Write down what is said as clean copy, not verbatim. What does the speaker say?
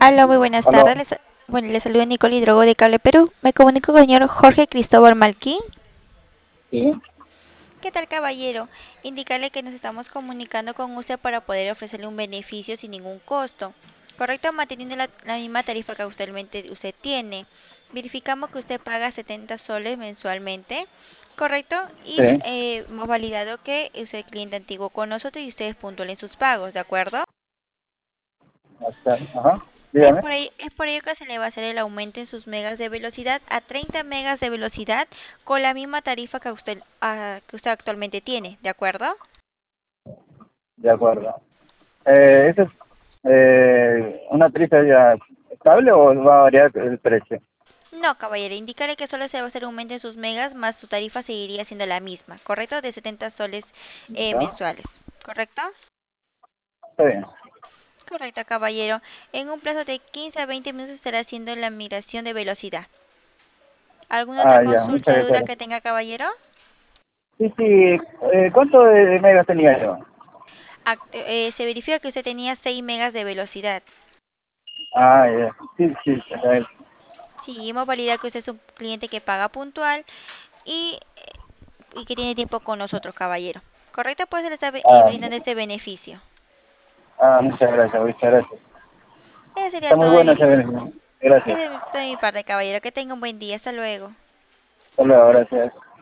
Hola, muy buenas Aló, tardes. Bueno, les saludo Nicole Hidrogo de Cable Perú. Me comunico con el señor Jorge Cristóbal Malquín. sí, ¿Qué tal, caballero? Indicarle que nos estamos comunicando con usted para poder ofrecerle un beneficio sin ningún costo. Correcto, manteniendo la misma tarifa que actualmente usted tiene. Verificamos que usted paga 70 soles mensualmente. Correcto, y sí, hemos validado que usted es cliente antiguo con nosotros y usted es puntual en sus pagos, ¿de acuerdo? ajá, dígame. Es por ello que se le va a hacer el aumento en sus megas de velocidad a 30 megas de velocidad con la misma tarifa que usted actualmente tiene, ¿de acuerdo? De acuerdo. ¿Esa es una tarifa ya estable o va a variar el precio? No, caballero, indicaré que solo se va a hacer un aumento en sus megas, más su tarifa seguiría siendo la misma, ¿correcto? De 70 soles ¿Ya? mensuales, ¿correcto? Está bien. Correcto, caballero. En un plazo de 15 a 20 minutos estará haciendo la migración de velocidad. ¿Alguna otra Ya, consulta muchas o duda gracias. que tenga, caballero? Sí, sí, ¿cuánto de megas tenía yo? Se verifica que usted tenía 6 megas de velocidad. Ya, sí, sí, Sí, hemos validado que usted es un cliente que paga puntual y, y que tiene tiempo con nosotros, caballero. ¿Correcto? Pues se le está ah, brindando este beneficio. muchas gracias. Ese sería Está muy todo de bueno mi, ese beneficio. Gracias. ese es todo de mi parte, caballero. Que tenga un buen día. Hasta luego. Hasta luego, gracias.